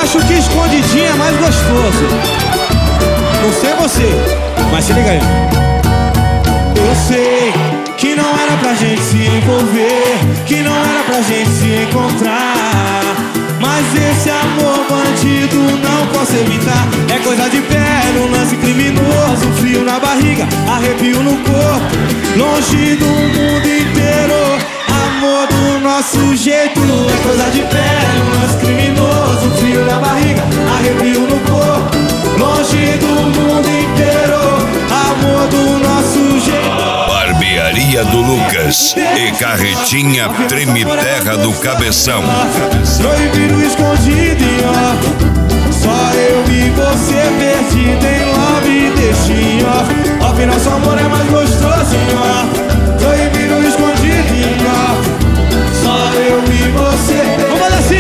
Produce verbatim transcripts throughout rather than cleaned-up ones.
acho que escondidinho é mais gostoso. Não sei você, mas se liga aí. Eu sei que não era pra gente se envolver, que não era pra gente se encontrar, mas esse amor bandido não posso evitar. É coisa de pé, um lance criminoso, frio na barriga, arrepio no corpo, longe do mundo inteiro. Amor do nosso jeito, é coisa de pé, um lance criminoso, frio na barriga, arrepio no corpo, longe do mundo inteiro. Amor do nosso jeito. Barbearia do Lucas e Carretinha Treme Terra do Cabeção. Proibido, escondido em off, só eu e você perdido em love e deixinho off. Off, nosso amor é mais gostoso em off. Proibido, escondido em off, só eu e você. Vamos fazer assim,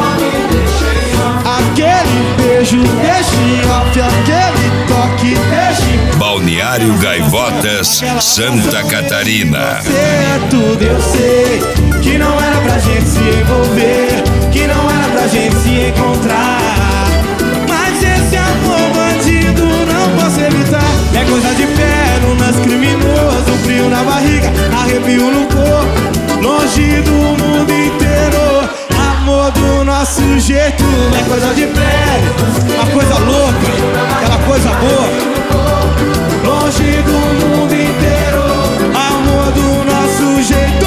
ó. Aquele beijo deixa em off, aquele toque deixa em off. Balneário Gaivotas, Santa Catarina. Você é tudo, eu sei que não era pra gente se envolver, que não era pra gente se encontrar, mas esse amor bandido não posso evitar. É coisa de pé, um lance criminoso, frio na barriga, arrepio no corpo, longe do mundo inteiro. Amor do nosso jeito, é coisa de pé, uma coisa louca, aquela coisa boa, longe do mundo inteiro. Amor do nosso jeito.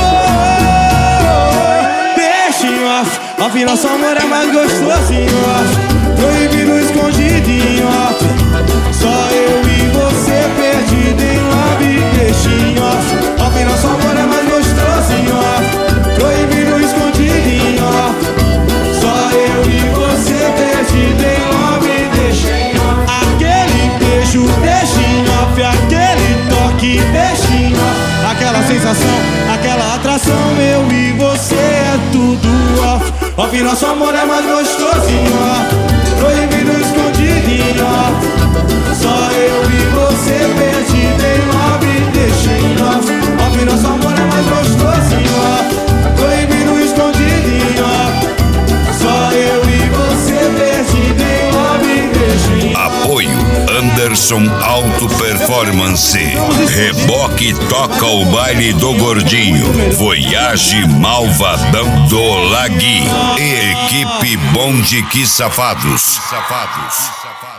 Deixa em off, off, nosso amor é mais gostoso em off. Proibido, escondido em off, só eu e você perdido em love. Deixa em off, off, nosso amor é mais gostoso em off. Proibido, escondido em off, só eu e você perdido em love. Deixa em off. Aquele beijo deixa em off, aquele toque deixa em off, aquela sensação, aquela atração, eu e você é tudo off. Off, nosso amor é mais gostoso em off. Proibido, escondido em off, só eu e você perdido em love. Deixa em off, off, nosso amor é mais gostoso em off. Proibido, escondido em off, só eu e você perdido em love. Deixa em off. Apoio Anderson Auto Performance. Reboque toca o baile do Gordinho. Voyage Malvadão do Lagui. E equipe Bom de Que Safados. Safados.